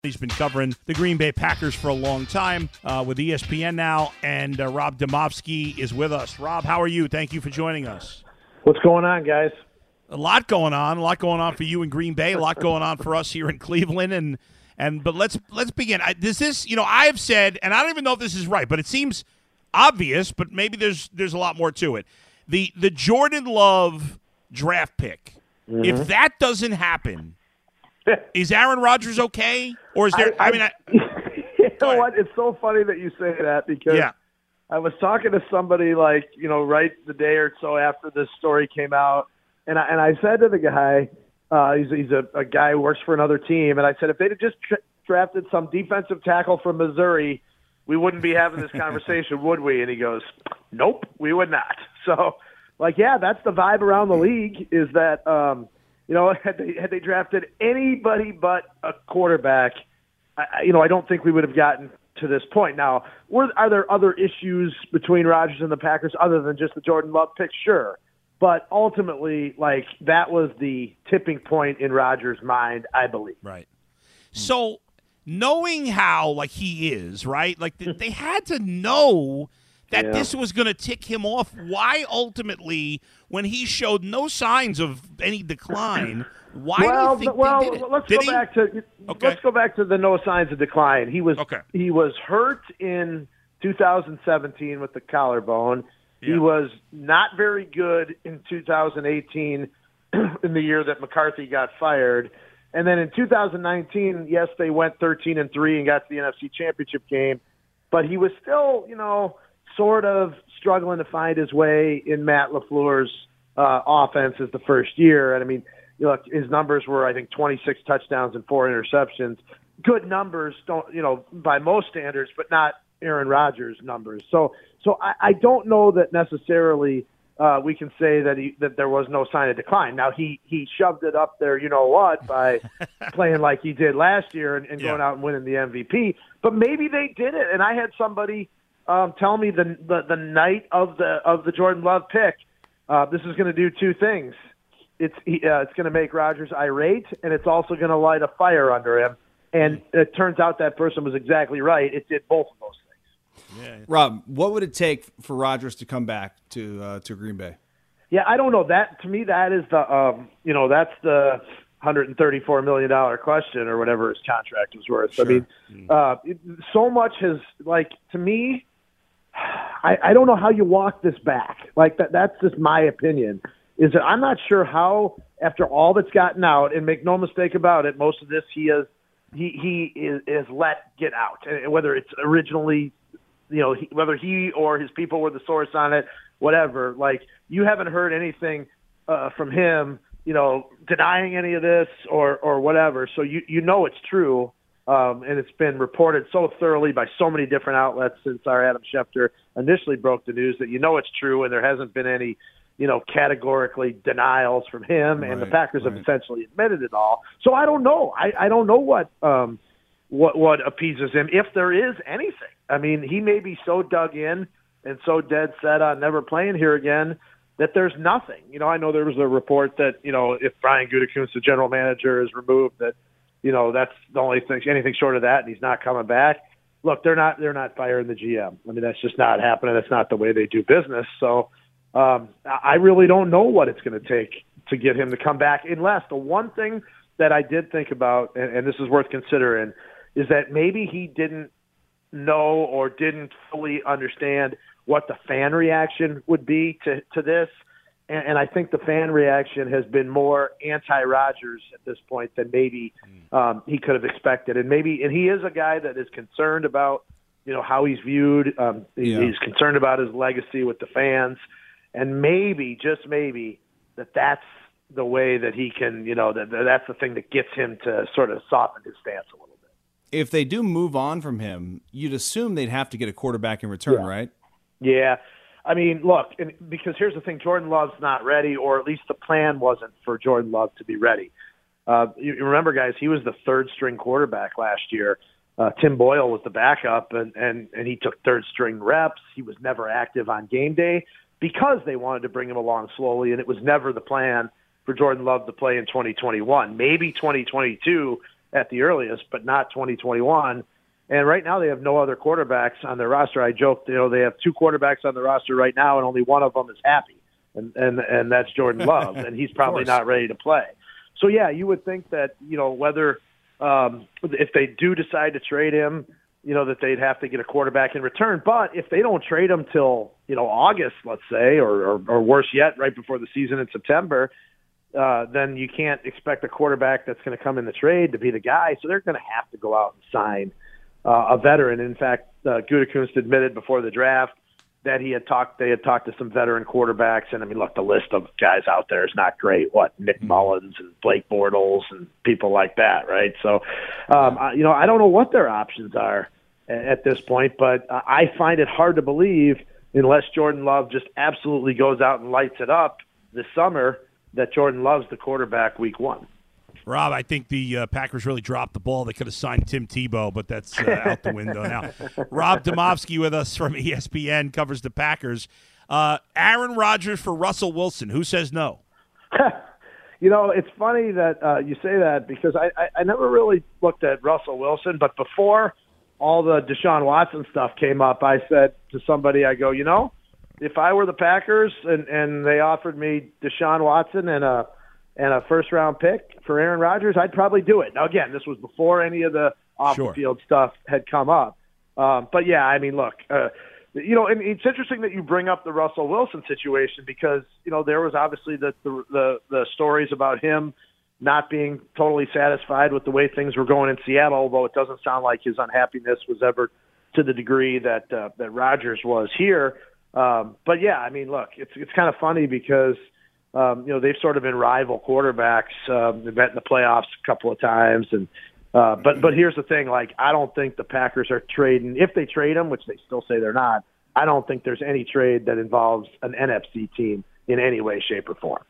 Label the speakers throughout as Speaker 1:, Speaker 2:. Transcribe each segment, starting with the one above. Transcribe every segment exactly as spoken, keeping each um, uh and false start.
Speaker 1: He's been covering the Green Bay Packers for a long time uh, with E S P N now, and uh, Rob Demovsky is with us. Rob, how are you? Thank you for joining us.
Speaker 2: What's going on, guys?
Speaker 1: A lot going on. A lot going on for you in Green Bay. A lot going on for us here in Cleveland. And and but let's let's begin. I, does this, you know, I have said, and I don't even know if this is right, but it seems obvious. But maybe there's there's a lot more to it. The the Jordan Love draft pick. Mm-hmm. If that doesn't happen, is Aaron Rodgers okay? Or is there? I, I, I mean, I,
Speaker 2: you know what? It's so funny that you say that because
Speaker 1: yeah.
Speaker 2: I was talking to somebody like you know right the day or so after this story came out, and I, and I said to the guy, uh, he's he's a, a guy who works for another team, and I said if they'd have just tra- drafted some defensive tackle from Missouri, we wouldn't be having this conversation, would we? And he goes, nope, we would not. So, like, yeah, that's the vibe around the league is that. Um, You know, had they, had they drafted anybody but a quarterback, I, you know, I don't think we would have gotten to this point. Now, were, are there other issues between Rodgers and the Packers other than just the Jordan Love pick? Sure. But ultimately, like, that was the tipping point in Rodgers' mind, I believe.
Speaker 1: Right. So, knowing how, like, he is, right, like, they had to know that yeah. this was going to tick him off. Why ultimately, when he showed no signs of any decline, why
Speaker 2: well,
Speaker 1: do you think
Speaker 2: well,
Speaker 1: they did it?
Speaker 2: Let's
Speaker 1: did
Speaker 2: go
Speaker 1: he?
Speaker 2: back to
Speaker 1: okay.
Speaker 2: let's go back to the no signs of decline. He was
Speaker 1: okay.
Speaker 2: he was hurt in two thousand seventeen with the collarbone.
Speaker 1: Yeah.
Speaker 2: He was not very good in two thousand eighteen, in the year that McCarthy got fired. And then in two thousand nineteen, yes, they went thirteen and three and got to the N F C Championship game, but he was still, you know, sort of struggling to find his way in Matt LaFleur's uh, offense as the first year. And, I mean, you know, his numbers were, I think, twenty-six touchdowns and four interceptions. Good numbers, don't you know, by most standards, but not Aaron Rodgers' numbers. So so I, I don't know that necessarily uh, we can say that he, that there was no sign of decline. Now, he, he shoved it up there, you know what, by playing like he did last year and, and
Speaker 1: yeah.
Speaker 2: going out and winning the M V P. But maybe they did it. And I had somebody – Um, tell me the, the the night of the of the Jordan Love pick, uh, this is going to do two things. It's uh, it's going to make Rodgers irate, and it's also going to light a fire under him. And it turns out that person was exactly right. It did both of those things.
Speaker 3: Yeah. Rob, what would it take for Rodgers to come back to uh, to Green Bay?
Speaker 2: Yeah, I don't know. That to me, that is the um, you know that's the one hundred thirty-four million dollars question or whatever his contract was worth.
Speaker 3: Sure.
Speaker 2: I mean, uh, it, so much has like to me. I, I don't know how you walk this back. Like that that's just my opinion. Is that I'm not sure how after all that's gotten out, and make no mistake about it, most of this he has he he is, is let get out. And whether it's originally, you know, he, whether he or his people were the source on it, whatever. Like you haven't heard anything uh, from him, you know, denying any of this or or whatever. So you you know it's true. Um, and it's been reported so thoroughly by so many different outlets since our Adam Schefter initially broke the news that you know it's true, and there hasn't been any, you know, categorically denials from him, and
Speaker 3: right,
Speaker 2: the Packers
Speaker 3: right.
Speaker 2: have essentially admitted it all. So I don't know. I, I don't know what um, what what appeases him, if there is anything. I mean, he may be so dug in and so dead set on never playing here again that there's nothing. You know, I know there was a report that, you know, if Brian Gutekunst, the general manager, is removed, that you know, that's the only thing, anything short of that, and he's not coming back. Look, they're not they're not firing the G M. I mean, that's just not happening. That's not the way they do business. So um, I really don't know what it's going to take to get him to come back, unless the one thing that I did think about, and, and this is worth considering, is that maybe he didn't know or didn't fully understand what the fan reaction would be to, to this. And, and I think the fan reaction has been more anti-Rodgers at this point than maybe um, he could have expected. And maybe, and he is a guy that is concerned about, you know, how he's viewed. Um, he,
Speaker 3: Yeah.
Speaker 2: He's concerned about his legacy with the fans. And maybe, just maybe, that that's the way that he can, you know, that that's the thing that gets him to sort of soften his stance a little bit.
Speaker 3: If they do move on from him, you'd assume they'd have to get a quarterback in return,
Speaker 2: Yeah.
Speaker 3: right?
Speaker 2: Yeah. I mean, look, and because here's the thing, Jordan Love's not ready, or at least the plan wasn't for Jordan Love to be ready. Uh, you, you remember, guys, he was the third-string quarterback last year. Uh, Tim Boyle was the backup, and, and, and he took third-string reps. He was never active on game day because they wanted to bring him along slowly, and it was never the plan for Jordan Love to play in twenty twenty-one. Maybe twenty twenty-two at the earliest, but not twenty twenty-one. And right now they have no other quarterbacks on their roster. I joked, you know, they have two quarterbacks on the roster right now, and only one of them is happy, and and and that's Jordan Love, and he's probably not ready to play. So yeah, you would think that, you know, whether um, if they do decide to trade him, you know, that they'd have to get a quarterback in return. But if they don't trade him till, you know, August, let's say, or, or, or worse yet, right before the season in September, uh, then you can't expect a quarterback that's going to come in the trade to be the guy. So they're going to have to go out and sign uh, a veteran. In fact, uh, Gutekunst admitted before the draft that he had talked, they had talked to some veteran quarterbacks. And I mean, look, the list of guys out there is not great. What, Nick Mullins and Blake Bortles and people like that, right? So, um, I, you know, I don't know what their options are at this point, but I find it hard to believe, unless Jordan Love just absolutely goes out and lights it up this summer, that Jordan Love's the quarterback week one.
Speaker 1: Rob, I think the uh, Packers really dropped the ball. They could have signed Tim Tebow, but that's uh, out the window now. Rob Demovsky with us from E S P N, covers the Packers. Uh, Aaron Rodgers for Russell Wilson. Who says no?
Speaker 2: You know, it's funny that uh, you say that, because I, I, I never really looked at Russell Wilson, but before all the Deshaun Watson stuff came up, I said to somebody, I go, you know, if I were the Packers and, and they offered me Deshaun Watson and a and a first round pick for Aaron Rodgers, I'd probably do it. Now, again, this was before any of the off the field sure. stuff had come up. Um, but yeah, I mean, look, uh, you know, and it's interesting that you bring up the Russell Wilson situation, because, you know, there was obviously the the, the, the stories about him not being totally satisfied with the way things were going in Seattle, although it doesn't sound like his unhappiness was ever to the degree that uh, that Rodgers was here. Um, but yeah, I mean, look, it's it's kind of funny because um, you know, they've sort of been rival quarterbacks. Um, they've met in the playoffs a couple of times, and uh, but but here's the thing: like, I don't think the Packers are trading. If they trade him, which they still say they're not, I don't think there's any trade that involves an N F C team in any way, shape, or form.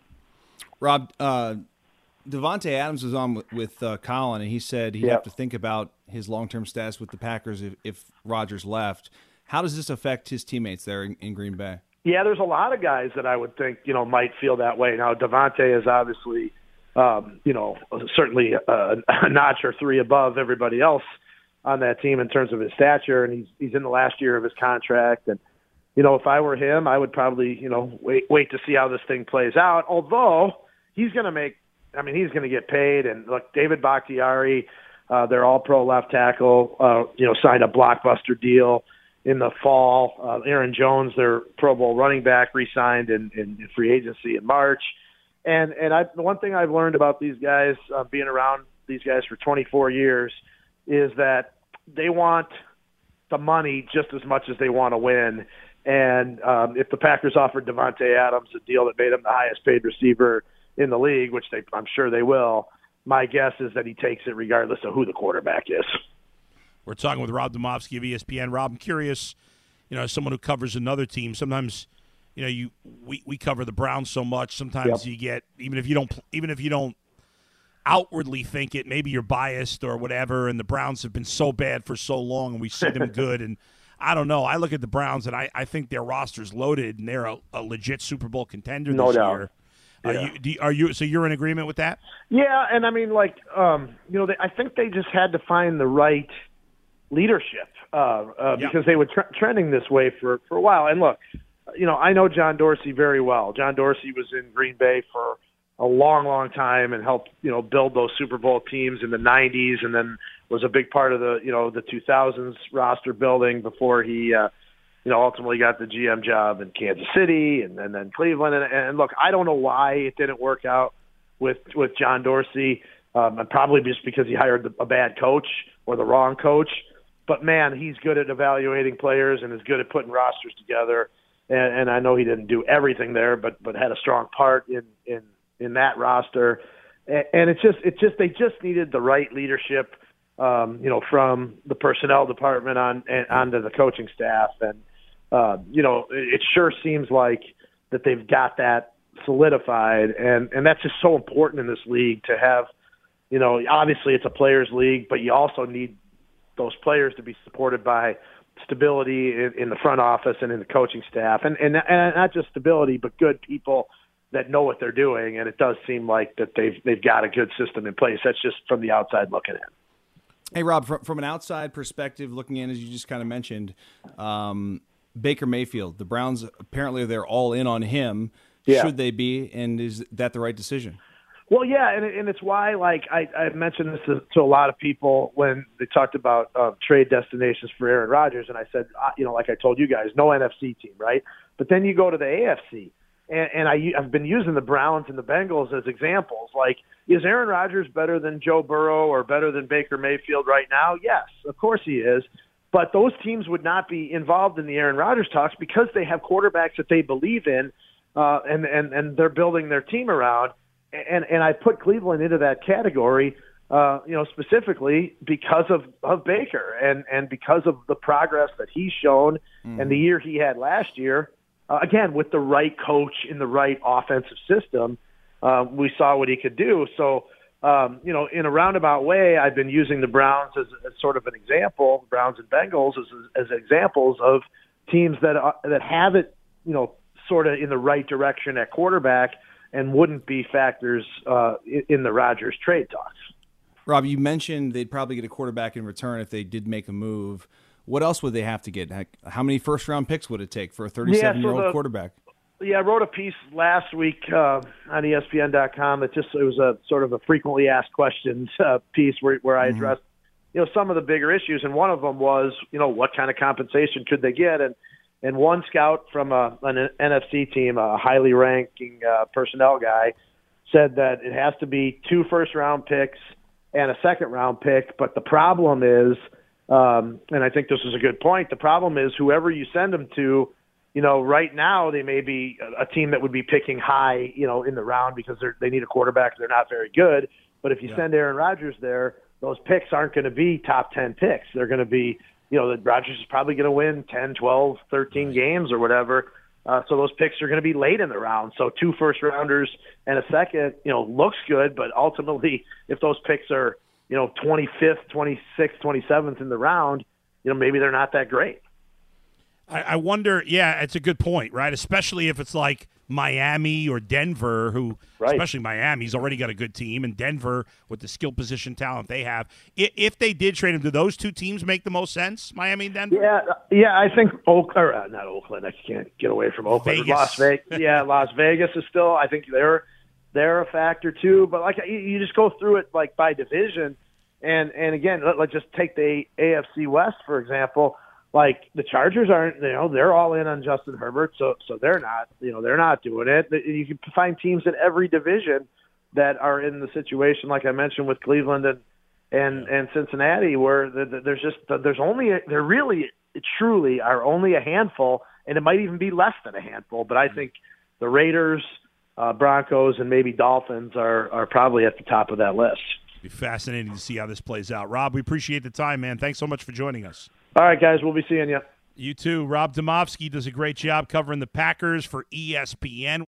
Speaker 3: Rob, uh, Davante Adams was on with, with uh, Colin, and he said he'd
Speaker 2: yep.
Speaker 3: have to think about his long-term status with the Packers if, if Rodgers left. How does this affect his teammates there in, in Green Bay?
Speaker 2: Yeah, there's a lot of guys that I would think, you know, might feel that way. Now, Davante is obviously, um, you know, certainly a, a notch or three above everybody else on that team in terms of his stature, and he's he's in the last year of his contract. And, you know, if I were him, I would probably, you know, wait wait to see how this thing plays out. Although he's going to make, I mean, he's going to get paid. And look, David Bakhtiari, uh, their all-pro left tackle, uh, you know, signed a blockbuster deal in the fall. Uh, Aaron Jones, their Pro Bowl running back, re-signed in, in, in free agency in March. And and I, the one thing I've learned about these guys, uh, being around these guys for twenty-four years, is that they want the money just as much as they want to win. And um, if the Packers offered Davante Adams a deal that made him the highest paid receiver in the league, which they, I'm sure they will, my guess is that he takes it regardless of who the quarterback is.
Speaker 1: We're talking with Rob Demovsky of E S P N. Rob, I'm curious, you know, as someone who covers another team, sometimes, you know, you we, we cover the Browns so much. Sometimes yep. you get, even if you don't, even if you don't outwardly think it, maybe you're biased or whatever. And the Browns have been so bad for so long, and we see them good. And I don't know. I look at the Browns, and I, I think their roster's loaded, and they're a, a legit Super Bowl contender
Speaker 2: no
Speaker 1: this
Speaker 2: doubt.
Speaker 1: year.
Speaker 2: Yeah.
Speaker 1: Are you, do, are you? So you're in agreement with that?
Speaker 2: Yeah, and I mean, like, um, you know, they, I think they just had to find the right leadership uh, uh,
Speaker 1: yeah.
Speaker 2: because they were tre- trending this way for, for a while. And look, you know, I know John Dorsey very well. John Dorsey was in Green Bay for a long, long time and helped, you know, build those Super Bowl teams in the nineties, and then was a big part of the, you know, the two thousands roster building before he, uh, you know, ultimately got the G M job in Kansas City and, and then Cleveland. And, and look, I don't know why it didn't work out with, with John Dorsey. Um, and probably just because he hired a bad coach or the wrong coach. But, man, he's good at evaluating players and is good at putting rosters together. And, and I know he didn't do everything there, but but had a strong part in, in, in that roster. And, and it's just it just they just needed the right leadership, um, you know, from the personnel department on and onto the coaching staff. And uh, you know, it, it sure seems like that they've got that solidified, and and that's just so important in this league to have. You know, obviously it's a players' league, but you also need those players to be supported by stability in, in the front office and in the coaching staff, and, and and not just stability, but good people that know what they're doing, and it does seem like that they've they've got a good system in place. That's just from the outside looking in.
Speaker 3: Hey, Rob, from, from an outside perspective, looking in, as you just kind of mentioned, um, Baker Mayfield, the Browns, apparently they're all in on him.
Speaker 2: Yeah.
Speaker 3: Should they be, and is that the right decision?
Speaker 2: Well, yeah, and, and it's why, like, I, I mentioned this to, to a lot of people when they talked about uh, trade destinations for Aaron Rodgers, and I said, uh, you know, like I told you guys, no N F C team, right? But then you go to the A F C, and, and I, I've been using the Browns and the Bengals as examples. Like, is Aaron Rodgers better than Joe Burrow or better than Baker Mayfield right now? Yes, of course he is. But those teams would not be involved in the Aaron Rodgers talks because they have quarterbacks that they believe in, uh, and, and, and they're building their team around. And, and I put Cleveland into that category, uh, you know, specifically because of, of Baker and, and because of the progress that he's shown mm. and the year he had last year. Uh, again, with the right coach in the right offensive system, uh, we saw what he could do. So, um, you know, in a roundabout way, I've been using the Browns as, as sort of an example, Browns and Bengals as, as examples of teams that uh, that have it, you know, sort of in the right direction at quarterback and wouldn't be factors uh, in, in the Rodgers trade talks.
Speaker 3: Rob, you mentioned they'd probably get a quarterback in return if they did make a move. What else would they have to get? How many first-round picks would it take for a thirty-seven-year-old yeah, so quarterback?
Speaker 2: Yeah, I wrote a piece last week uh, on E S P N dot com that just it was a sort of a frequently asked questions uh, piece where where I addressed mm-hmm. you know some of the bigger issues, and one of them was you know what kind of compensation could they get, and and one scout from a, an N F C team, a highly ranking uh, personnel guy, said that it has to be two first-round picks and a second-round pick, but the problem is. Um, and I think this is a good point. The problem is whoever you send them to, you know, right now they may be a, a team that would be picking high, you know, in the round because they're, they need a quarterback. They're not very good. But if you yeah. send Aaron Rodgers there, those picks aren't going to be top ten picks. They're going to be, you know, that Rodgers is probably going to win ten, twelve, thirteen right. games or whatever. Uh, so those picks are going to be late in the round. So two first rounders and a second, you know, looks good. But ultimately, if those picks are, you know, twenty-fifth, twenty-sixth, twenty-seventh in the round, you know, maybe they're not that great.
Speaker 1: I, I wonder, yeah, it's a good point, right? Especially if it's like Miami or Denver, who, right. especially Miami's already got a good team, and Denver with the skill position talent they have. If, if they did trade him, do those two teams make the most sense, Miami and Denver?
Speaker 2: Yeah, yeah, I think Oak, or, uh, not Oakland. I can't get away from Oakland.
Speaker 1: Vegas.
Speaker 2: Las Vegas. Yeah, Las Vegas is still, I think they're they're a factor too. But like you, you just go through it like by division, and and again, let, let's just take the A F C West for example. Like the Chargers aren't, you know, they're all in on Justin Herbert, so so they're not, you know, they're not doing it. You can find teams in every division that are in the situation, like I mentioned with Cleveland and and, and Cincinnati, where the, the, there's just there's only a, there really truly are only a handful, and it might even be less than a handful. But I think the Raiders, uh, Broncos, and maybe Dolphins are are probably at the top of that list.
Speaker 1: It'll be fascinating to see how this plays out. Rob, we appreciate the time, man. Thanks so much for joining us.
Speaker 2: All right, guys, we'll be seeing you.
Speaker 1: You too. Rob Demovsky does a great job covering the Packers for E S P N.